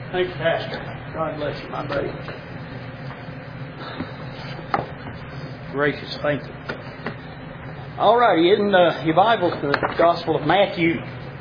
Thank you, Pastor. God bless you, my buddy. Gracious, thank you. All righty, in your Bibles, the Gospel of Matthew,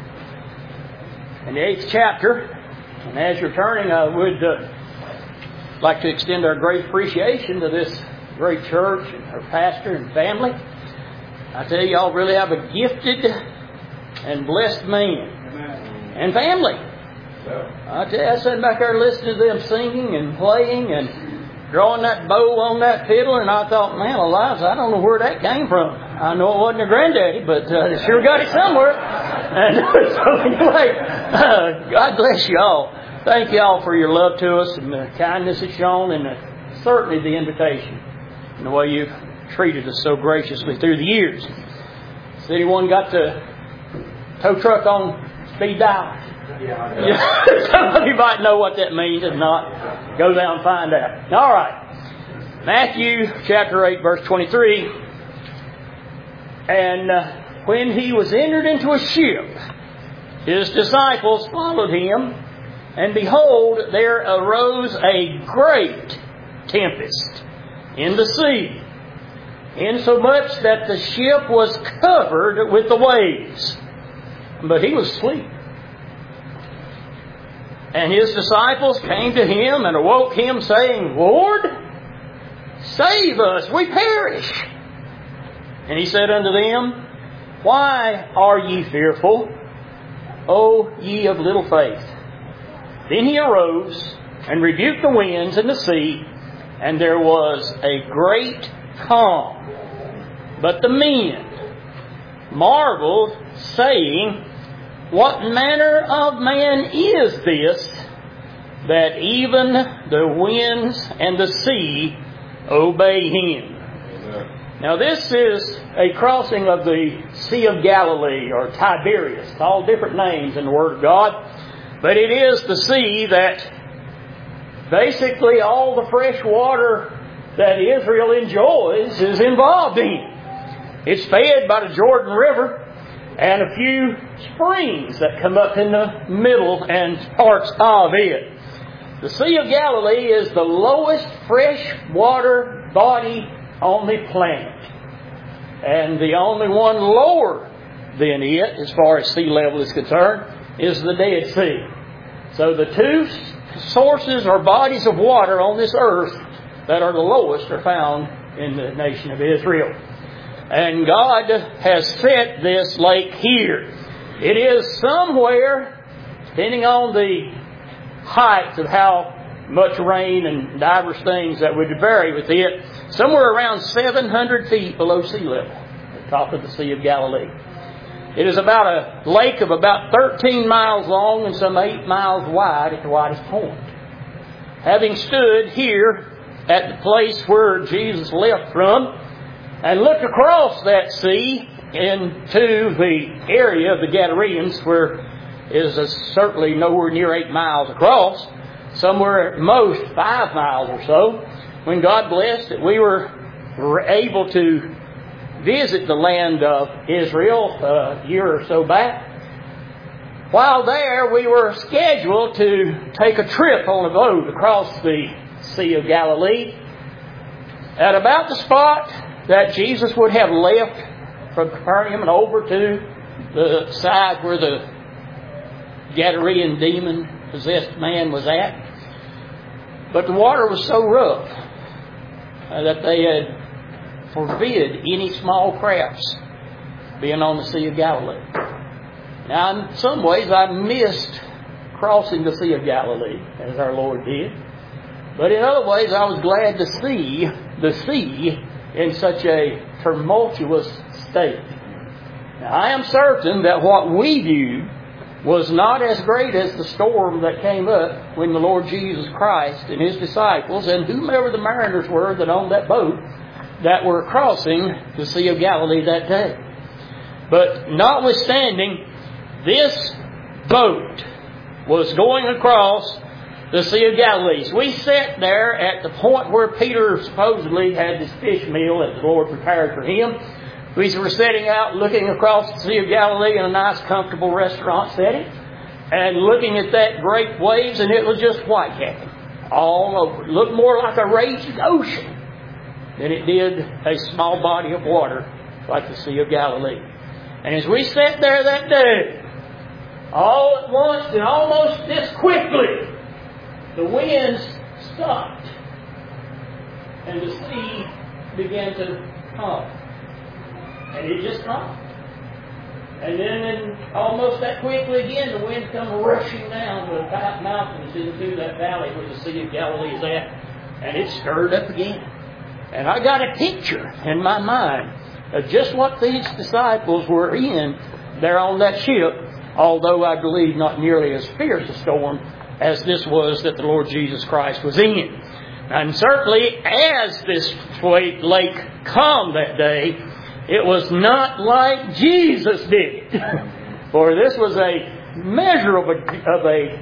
in the 8th chapter. And as you're turning, I would like to extend our great appreciation to this great church and her pastor and family. I tell you, y'all really have a gifted and blessed man and family. I tell you, I sat back there listening to them singing and playing and drawing that bow on that fiddle, and I thought, man, Eliza, I don't know where that came from. I know it wasn't your granddaddy, but they sure got it somewhere. And so anyway, God bless you all. Thank you all for your love to us and the kindness that's shown, and certainly the invitation and the way you've treated us so graciously through the years. Has anyone got the tow truck on speed dial? Yeah. Some of you might know what that means. If not, go down and find out. All right. Matthew chapter 8, verse 23. And when he was entered into a ship, his disciples followed him, and behold, there arose a great tempest in the sea, insomuch that the ship was covered with the waves. But he was asleep. And his disciples came to him and awoke him, saying, Lord, save us, we perish. And he said unto them, Why are ye fearful, O ye of little faith? Then he arose and rebuked the winds and the sea, and there was a great calm. But the men marveled, saying, What manner of man is this, that even the winds and the sea obey him? Amen. Now this is a crossing of the Sea of Galilee, or Tiberias. It's all different names in the Word of God. But it is the sea that basically all the fresh water that Israel enjoys is involved in. It's fed by the Jordan River and a few springs that come up in the middle and parts of it. The Sea of Galilee is the lowest fresh water body on the planet. And the only one lower than it, as far as sea level is concerned, is the Dead Sea. So the two sources or bodies of water on this earth that are the lowest are found in the nation of Israel. And God has set this lake here. It is somewhere, depending on the height of how much rain and diverse things that would vary with it, somewhere around 700 feet below sea level, at the top of the Sea of Galilee. It is about a lake of about 13 miles long and some 8 miles wide at the widest point. Having stood here at the place where Jesus left from, and looked across that sea into the area of the Gadarenes, where is certainly nowhere near 8 miles across, somewhere at most 5 miles or so, when God blessed that we were able to visit the land of Israel a year or so back. While there, we were scheduled to take a trip on a boat across the Sea of Galilee at about the spot that Jesus would have left from Capernaum and over to the side where the Gadarene demon-possessed man was at. But the water was so rough that they had forbid any small crafts being on the Sea of Galilee. Now, in some ways, I missed crossing the Sea of Galilee, as our Lord did. But in other ways, I was glad to see the sea in such a tumultuous state. Now, I am certain that what we viewed was not as great as the storm that came up when the Lord Jesus Christ and His disciples and whomever the mariners were that owned that boat that were crossing the Sea of Galilee that day. But notwithstanding, this boat was going across the Sea of Galilee. So we sat there at the point where Peter supposedly had this fish meal that the Lord prepared for him. We were sitting out looking across the Sea of Galilee in a nice, comfortable restaurant setting. and looking at that great waves, and it was just whitecapping all over. It looked more like a raging ocean than it did a small body of water like the Sea of Galilee. And as we sat there that day, all at once and almost this quickly, the winds stopped and the sea began to calm. And it just calmed. And then almost that quickly again, the wind come rushing down the mountains into that valley where the Sea of Galilee is at. And it stirred up again. And I got a picture in my mind of just what these disciples were in there on that ship, although I believe not nearly as fierce a storm as this was that the Lord Jesus Christ was in. And certainly as this lake calmed that day, it was not like Jesus did it. For this was a measure of a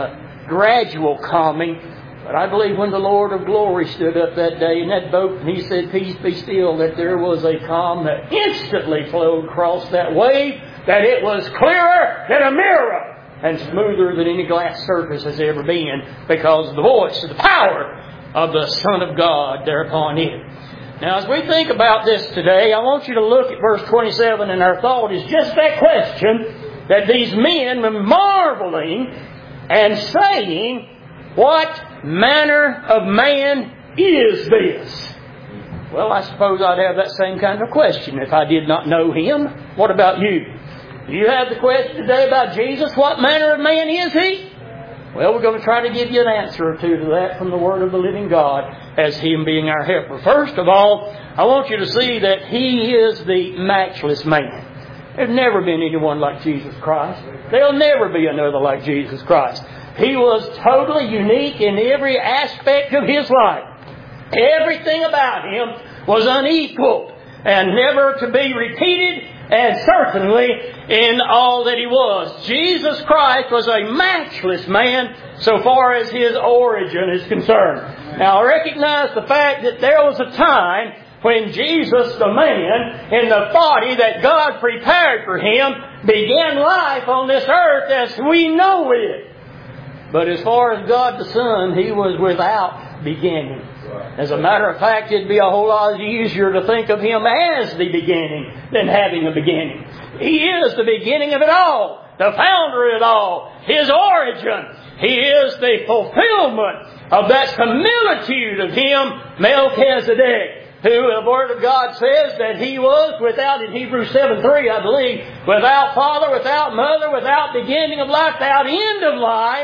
gradual calming. But I believe when the Lord of glory stood up that day in that boat and He said, "Peace, be still," that there was a calm that instantly flowed across that wave, that it was clearer than a mirror and smoother than any glass surface has ever been, because of the voice, of the power of the Son of God thereupon it. Now, as we think about this today, I want you to look at verse 27, and our thought is just that question, that these men were marveling and saying, "What manner of man is this?" Well, I suppose I'd have that same kind of question if I did not know Him. What about you? Do you have the question today about Jesus? What manner of man is He? Well, we're going to try to give you an answer or two to that from the Word of the living God as Him being our helper. First of all, I want you to see that He is the matchless man. There's never been anyone like Jesus Christ. There'll never be another like Jesus Christ. He was totally unique in every aspect of His life. Everything about Him was unequaled and never to be repeated, and certainly in all that He was. Jesus Christ was a matchless man so far as His origin is concerned. Now, recognize the fact that there was a time when Jesus, the man, in the body that God prepared for Him, began life on this earth as we know it. But as far as God the Son, He was without beginning. As a matter of fact, it'd be a whole lot easier to think of Him as the beginning than having a beginning. He is the beginning of it all, the founder of it all, His origin. He is the fulfillment of that similitude of Him, Melchizedek, who the Word of God says that He was without, in Hebrews 7:3, I believe, without father, without mother, without beginning of life, without end of life.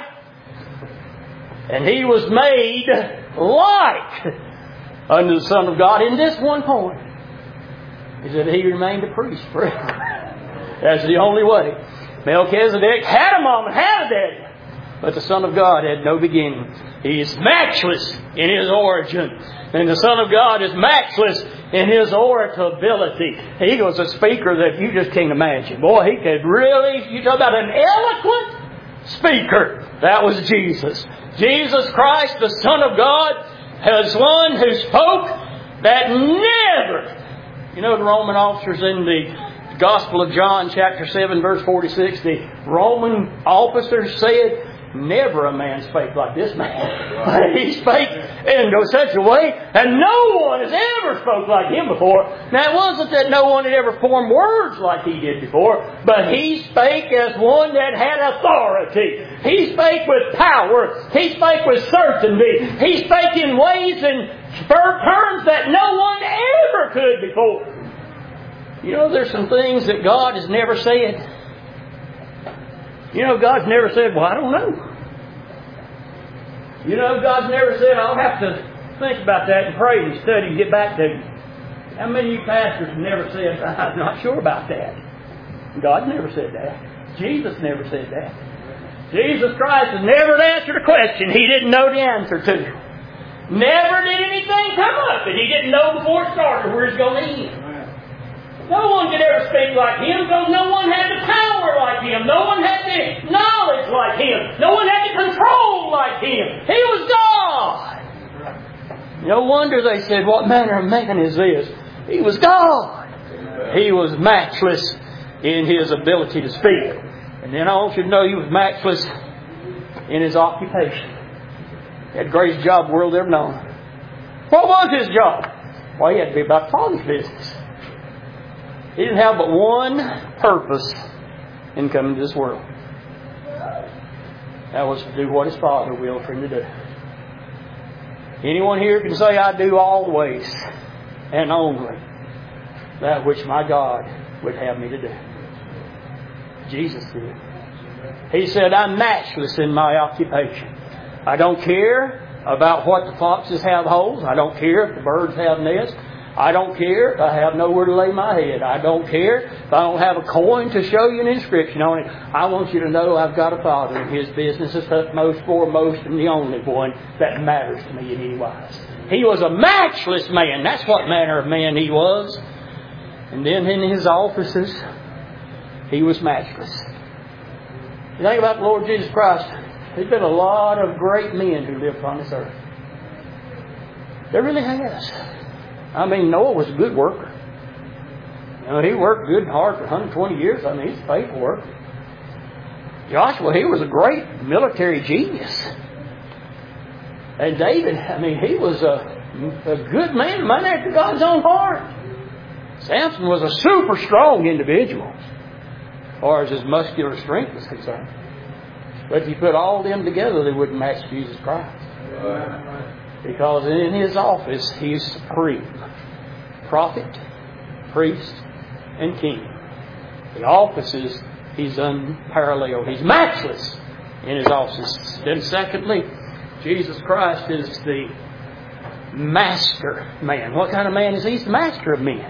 And He was made like unto the Son of God in this one point, is that He remained a priest forever. That's the only way. Melchizedek had a mom and had a daddy, but the Son of God had no beginning. He is matchless in His origin, and the Son of God is matchless in His oratability. He was a speaker that you just can't imagine. Boy, he could really, you talk about an eloquent speaker. That was Jesus. Jesus Christ, the Son of God, is one who spoke that never. You know, the Roman officers in the Gospel of John, chapter 7, verse 46, the Roman officers said, "Never a man spake like this man." He spake in such a way, and no one has ever spoke like Him before. Now, it wasn't that no one had ever formed words like He did before, but He spake as one that had authority. He spake with power. He spake with certainty. He spake in ways and terms that no one ever could before. You know, there's some things that God has never said. You know, God's never said, "Well, I don't know." You know, God's never said, "I'll have to think about that and pray and study and get back to you." How many of you pastors have never said, "I'm not sure about that"? God never said that. Jesus never said that. Jesus Christ has never answered a question He didn't know the answer to. Never did anything come up that He didn't know before it started where He's going to end. No one could ever speak like Him, because no one had the power like Him. No one had the knowledge like Him. No one had the control like Him. He was God. No wonder they said, "What manner of man is this?" He was God. He was matchless in His ability to speak. And then I want you to know he was matchless in his occupation. He had the greatest job the world ever known. What was his job? Well, he had to be about Father's business. He didn't have but one purpose in coming to this world. That was to do what his Father willed for him to do. Anyone here can say, I do always and only that which my God would have me to do. Jesus did. He said, I'm matchless in my occupation. I don't care about what the foxes have holes. I don't care if the birds have nests. I don't care if I have nowhere to lay my head. I don't care if I don't have a coin to show you an inscription on it. I want you to know I've got a Father, and His business is utmost, foremost, and the only one that matters to me in any wise. He was a matchless man. That's what manner of man He was. And then in His offices, He was matchless. You think about the Lord Jesus Christ. There's been a lot of great men who lived upon this earth. There really has. I mean, Noah was a good worker. You know, he worked good and hard for 120 years. I mean, he's a faithful worker. Joshua, he was a great military genius. And David, I mean, he was a good man, a man after God's own heart. Samson was a super strong individual as far as his muscular strength was concerned. But if you put all of them together, they wouldn't match Jesus Christ. Because in His office, He's supreme. Prophet, priest, and king. The offices, He's unparalleled. He's matchless in His offices. Then secondly, Jesus Christ is the master man. What kind of man is He? He's the master of men.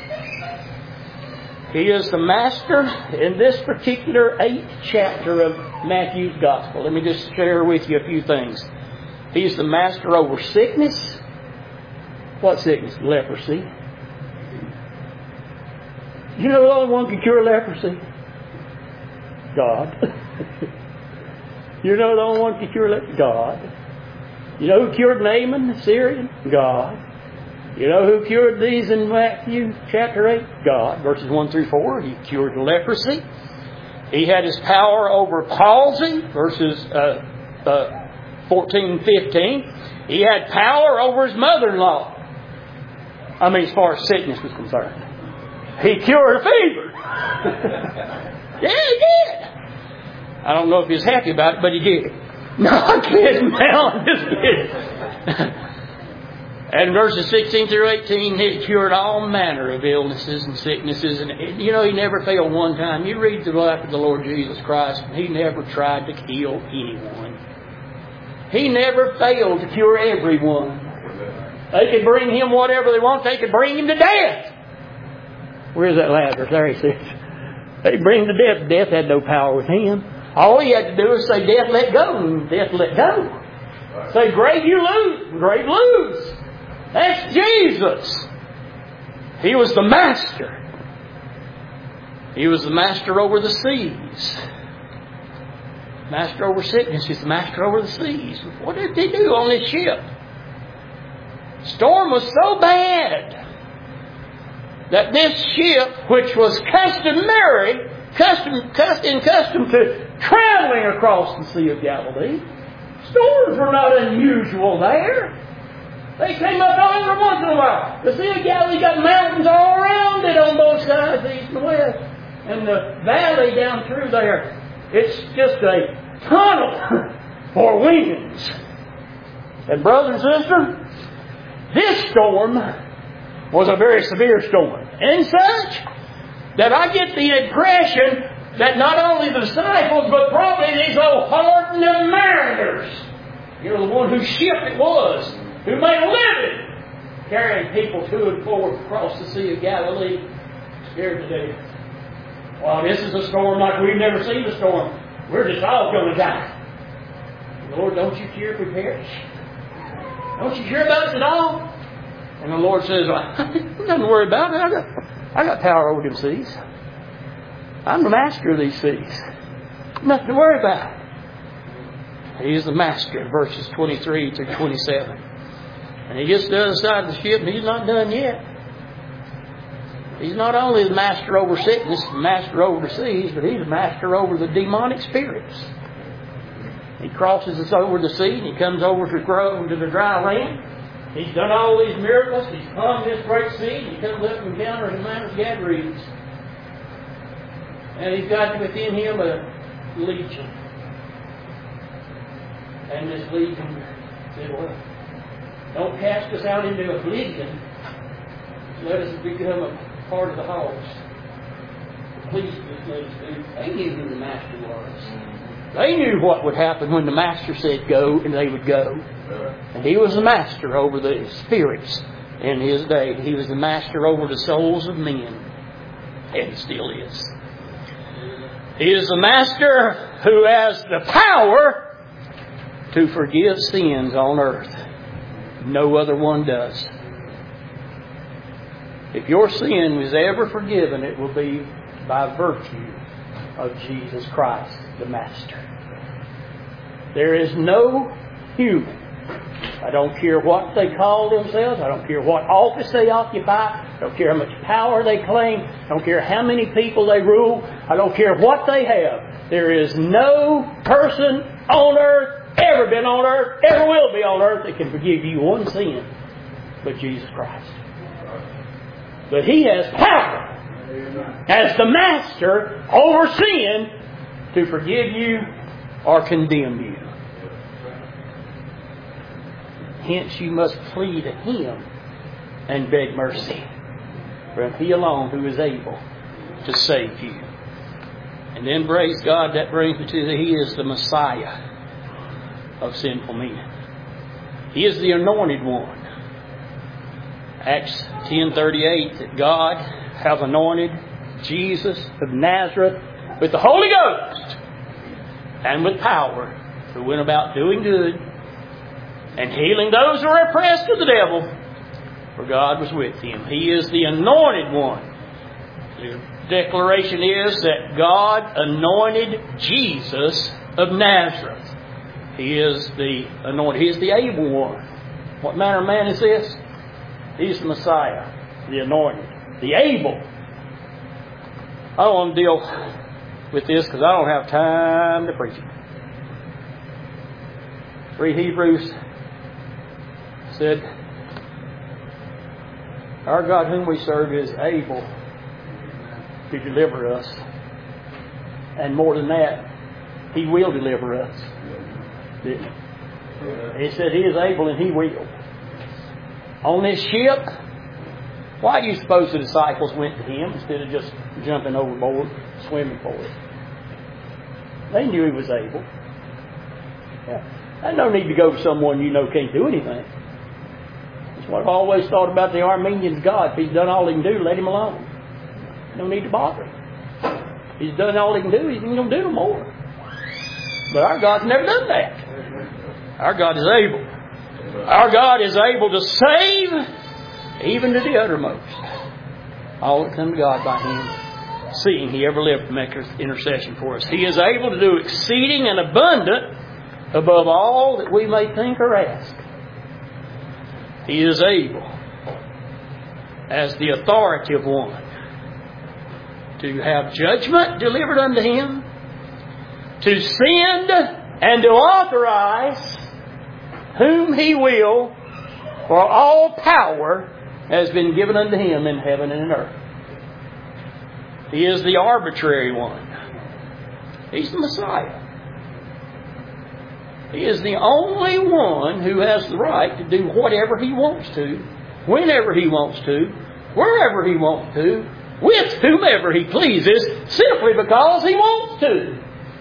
He is the master in this particular 8th chapter of Matthew's Gospel. Let me just share with you a few things. He's the master over sickness. What sickness? Leprosy. You know the only one who can cure leprosy? God. You know the only one who can cure leprosy? God. You know who cured Naaman, the Syrian? God. You know who cured these in Matthew chapter 8? God. Verses 1 through 4. He cured leprosy. He had His power over palsy. Verses 14 and 15. He had power over His mother-in-law. I mean, as far as sickness was concerned. He cured a fever. Yeah, He did. I don't know if He was happy about it, but He did. No, I'm kidding now. I'm just kidding. And verses 16 through 18, He cured all manner of illnesses and sicknesses. And, you know, He never failed one time. You read the life of the Lord Jesus Christ, He never tried to kill anyone. He never failed to cure everyone. They could bring Him whatever they want. They could bring Him to death. Where's that Lazarus? There he sits. They bring Him to death. Death had no power with Him. All He had to do was say, death, let go. And death, let go. Say, grave, you lose. Grave, lose. That's Jesus. He was the master. He was the master over the seas. Master over sickness. He's the master over the seas. What did He do on this ship? Storm was so bad that this ship, which was accustomed to traveling across the Sea of Galilee, storms were not unusual there. They came up every once in a while. The Sea of Galilee got mountains all around it on both sides, east and west. And the valley down through there, it's just a tunnel for winds. And brother and sister, this storm was a very severe storm. And such that I get the impression that not only the disciples, but probably these old hardened mariners, you know, the one whose ship it was, who made a living carrying people to and forth across the Sea of Galilee, scared to death. Well, this is a storm like we've never seen a storm. We're just all going to die. Lord, don't you care if we perish? Don't you care about us at all? And the Lord says, nothing to worry about it. I got power over them seas. I'm the master of these seas. Nothing to worry about. He is the master, verses 23 through 27. And He gets to the other side of the ship and He's not done yet. He's not only the master over sickness, the master over disease, but He's the master over the demonic spirits. He crosses us over the sea and He comes over to the dry land. He's done all these miracles. He's calmed this great sea. And He comes up and encounters the Mount of Gadarenes. And He's got within Him a legion. And this legion said, well, don't cast us out into oblivion. Let us become a part of the hogs. Please just let us do. They knew who the Master was. They knew what would happen when the Master said go, and they would go. And He was the Master over the spirits in His day. He was the Master over the souls of men. And He still is. He is the Master who has the power to forgive sins on earth. No other one does. If your sin was ever forgiven, it will be by virtue of Jesus Christ, the Master. There is no human. I don't care what they call themselves. I don't care what office they occupy. I don't care how much power they claim. I don't care how many people they rule. I don't care what they have. There is no person on earth, ever been on earth, ever will be on earth, that can forgive you one sin but Jesus Christ. But He has power as the Master over sin to forgive you or condemn you. Hence you must flee to Him and beg mercy from He alone who is able to save you. And then, praise God, that brings me to He is the Messiah of sinful men. He is the anointed one. Acts 10:38, that God hath anointed Jesus of Nazareth with the Holy Ghost and with power, who went about doing good and healing those who are oppressed of the devil, for God was with Him. He is the anointed one. The declaration is that God anointed Jesus of Nazareth. He is the anointed. He is the able one. What manner of man is this? He's the Messiah, the anointed, the able. I don't want to deal with this because I don't have time to preach it. Read Hebrews. Said, our God whom we serve is able to deliver us. And more than that, He will deliver us. Didn't He? He said He is able and He will. On this ship, why do you suppose the disciples went to Him instead of just jumping overboard, swimming for it? They knew He was able. Yeah. There's no need to go to someone you know can't do anything. That's what I've always thought about the Armenians' God. If He's done all He can do, let Him alone. No need to bother Him. He's done all He can do, He ain't going to do no more. But our God's never done that. Our God is able. Our God is able to save even to the uttermost all that come to God by Him, seeing He ever lived to make intercession for us. He is able to do exceeding and abundant above all that we may think or ask. He is able, as the authoritative one, to have judgment delivered unto Him, to send and to authorize whom He will, for all power has been given unto Him in heaven and in earth. He is the arbitrary one. He's the Messiah. He is the only one who has the right to do whatever He wants to, whenever He wants to, wherever He wants to, with whomever He pleases, simply because He wants to.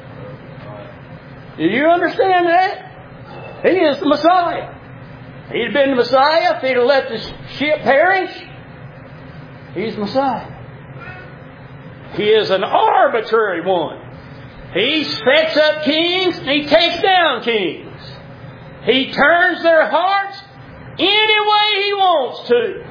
Do you understand that? He is the Messiah. If He'd been the Messiah, if He'd have let the ship perish, He's the Messiah. He is an arbitrary one. He sets up kings and He takes down kings. He turns their hearts any way He wants to.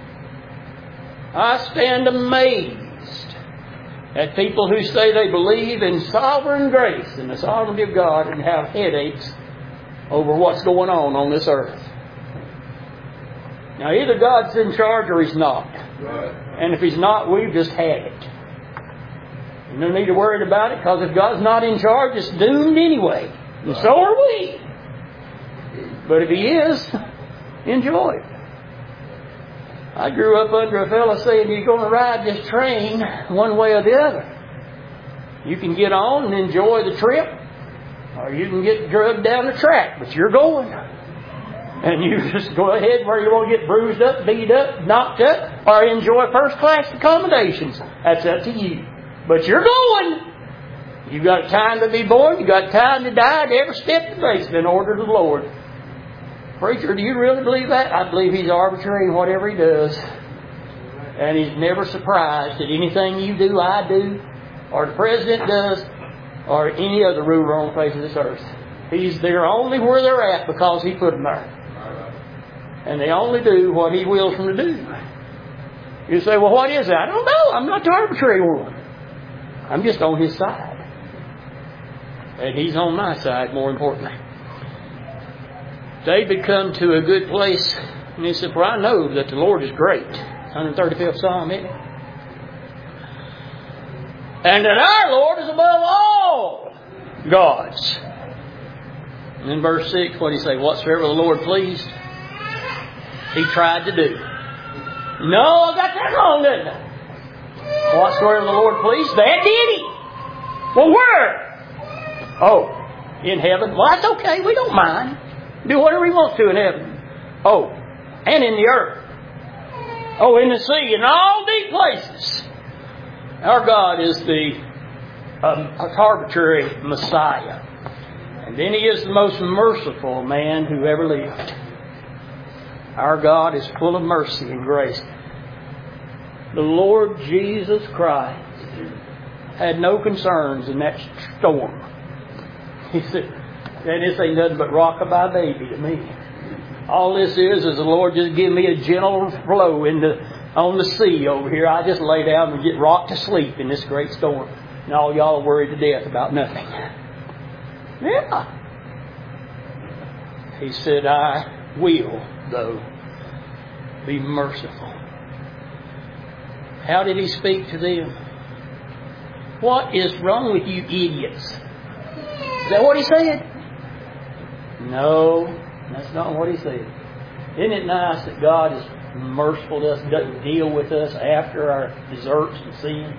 I stand amazed at people who say they believe in sovereign grace and the sovereignty of God and have headaches over what's going on this earth. Now, either God's in charge or He's not. And if He's not, we've just had it. No need to worry about it, because if God's not in charge, it's doomed anyway. And so are we. But if He is, enjoy it. I grew up under a fellow saying, you're going to ride this train one way or the other. You can get on and enjoy the trip, or you can get drugged down the track, but you're going. And you just go ahead where you want to get bruised up, beat up, knocked up, or enjoy first-class accommodations. That's up to you. But you're going. You've got time to be born. You've got time to die. And every step takes in order to the Lord. Preacher, do you really believe that? I believe He's arbitrary in whatever He does. And He's never surprised at anything you do, I do, or the President does, or any other ruler on the face of this earth. He's there only where they're at because He put them there. And they only do what He wills them to do. You say, well, what is that? I don't know. I'm not the arbitrary one. I'm just on His side. And He's on my side, more importantly. David come to a good place, and he said, for I know that the Lord is great. 135th Psalm, isn't it? And that our Lord is above all gods. And in verse 6, what did He say? Whatsoever the Lord pleased, He tried to do. No, I got that wrong, didn't I? Whatsoever the Lord pleased, that did He. Well, where? Oh, in heaven. Well, that's okay. We don't mind. Do whatever He wants to in heaven. Oh, and in the earth. Oh, in the sea, in all deep places. Our God is the arbitrary Messiah. And then He is the most merciful man who ever lived. Our God is full of mercy and grace. The Lord Jesus Christ had no concerns in that storm. He said, and this ain't nothing but rock-a-bye baby to me. All this is the Lord just give me a gentle flow on the sea over here. I just lay down and get rocked to sleep in this great storm. And all y'all are worried to death about nothing. Yeah. He said, I will, though, be merciful. How did He speak to them? What is wrong with you idiots? Is that what He said? No, that's not what He said. Isn't it nice that God is merciful to us, doesn't deal with us after our deserts and sins?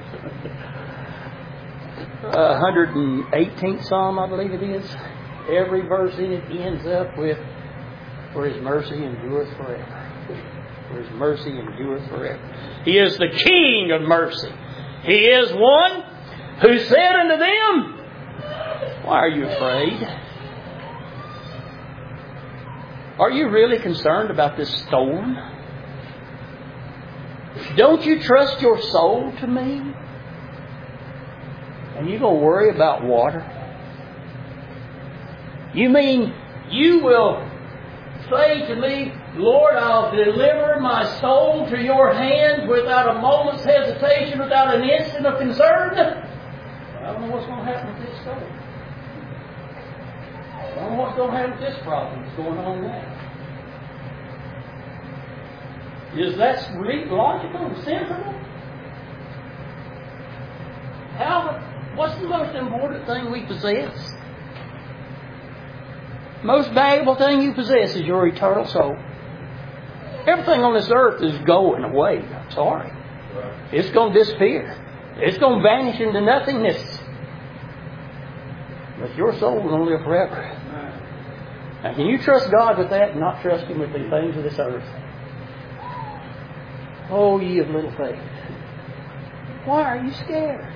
118th Psalm, I believe it is. Every verse in it ends up with, for His mercy endureth forever. For His mercy endureth forever. He is the King of mercy. He is one who said unto them, why are you afraid? Are you really concerned about this storm? Don't you trust your soul to me? And you going to worry about water? You mean you will say to me, Lord, I'll deliver my soul to your hands without a moment's hesitation, without an instant of concern? I don't know what's going to happen with this storm. I don't know what's going to happen with this problem that's going on now. Is that really logical and sensible? What's the most important thing we possess? Most valuable thing you possess is your eternal soul. Everything on this earth is going away. I'm sorry. It's going to disappear. It's going to vanish into nothingness. But your soul is going to live forever. Now, can you trust God with that and not trust Him with the things of this earth? Oh, ye of little faith. Why are you scared?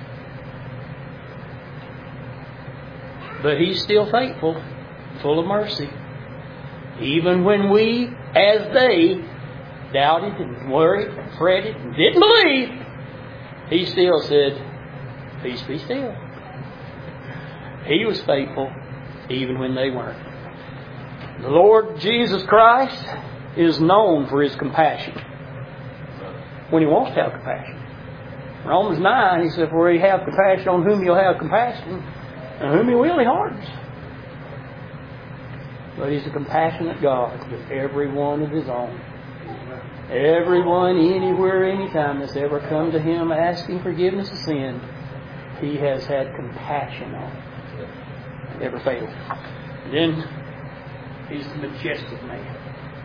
But He's still faithful, full of mercy. Even when we, as they, doubted and worried and fretted and didn't believe, He still said, peace be still. He was faithful even when they weren't. The Lord Jesus Christ is known for His compassion. When He wants to have compassion. Romans 9, He said, for He have compassion on whom He'll have compassion, and whom He will He hardens. But He's a compassionate God with every one of His own. Everyone, anywhere, anytime that's ever come to Him asking forgiveness of sin, He has had compassion on. Never failed. Then He's the majestic man.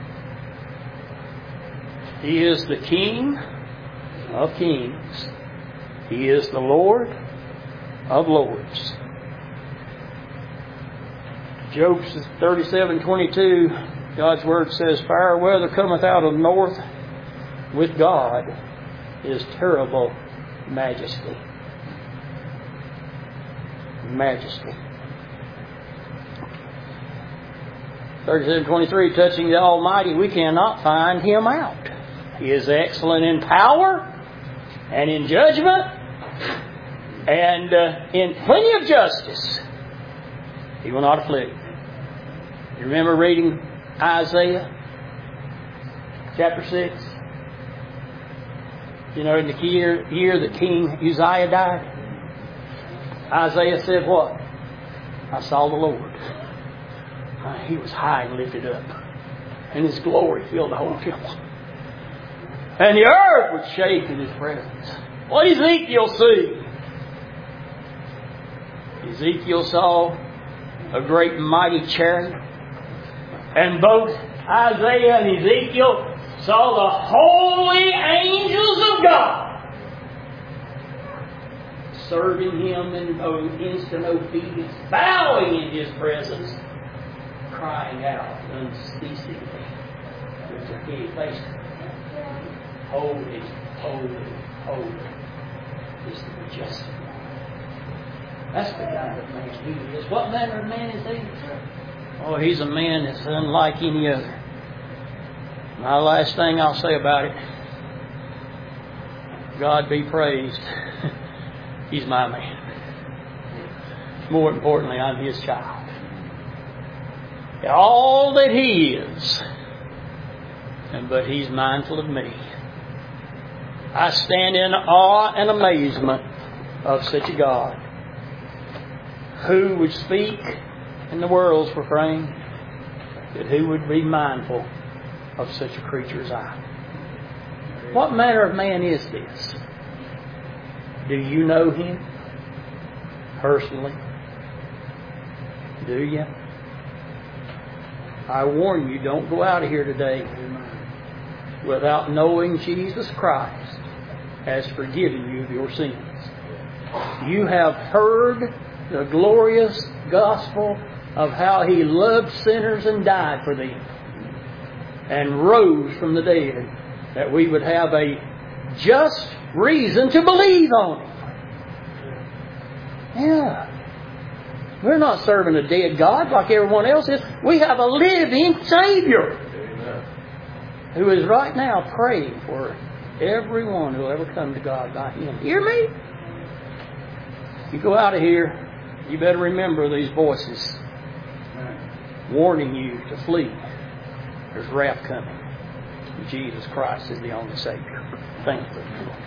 He is the King of kings. He is the Lord of lords. Job 37:22, God's Word says, "Fire weather cometh out of the north. With God is terrible majesty." Majesty. 37:23, touching the Almighty, we cannot find Him out. He is excellent in power and in judgment and in plenty of justice. He will not afflict. You remember reading Isaiah chapter 6? You know, in the year that King Uzziah died, Isaiah said what? "I saw the Lord. He was high and lifted up, and His glory filled the whole temple. And the earth would shake in His presence." What did Ezekiel see? Ezekiel saw a great and mighty chariot. And both Isaiah and Ezekiel saw the holy angels of God serving Him in instant obedience, bowing in His presence, crying out unceasingly with their face, "Holy, holy, holy is the majestic one." That's the kind of man He is. What manner of man is He? Oh, He's a man that's unlike any other. My last thing I'll say about it, God be praised. He's my man. More importantly, I'm His child. All that He is, but He's mindful of me. I stand in awe and amazement of such a God, who would speak and the worlds refrain, that who would be mindful of such a creature as I. What manner of man is this? Do you know Him personally? Do you? I warn you, don't go out of here today without knowing Jesus Christ has forgiven you of your sins. You have heard the glorious gospel of how He loved sinners and died for them and rose from the dead, that we would have a just reason to believe on Him. Yeah. We're not serving a dead God like everyone else is. We have a living Savior. Amen. Who is right now praying for everyone who will ever come to God by Him. Hear me? You go out of here, you better remember these voices warning you to flee. There's wrath coming. Jesus Christ is the only Savior. Thank you.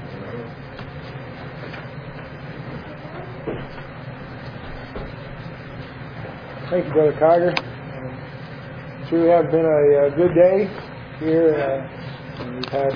Thank you, Brother Carter. Sure has been a good day here. We've had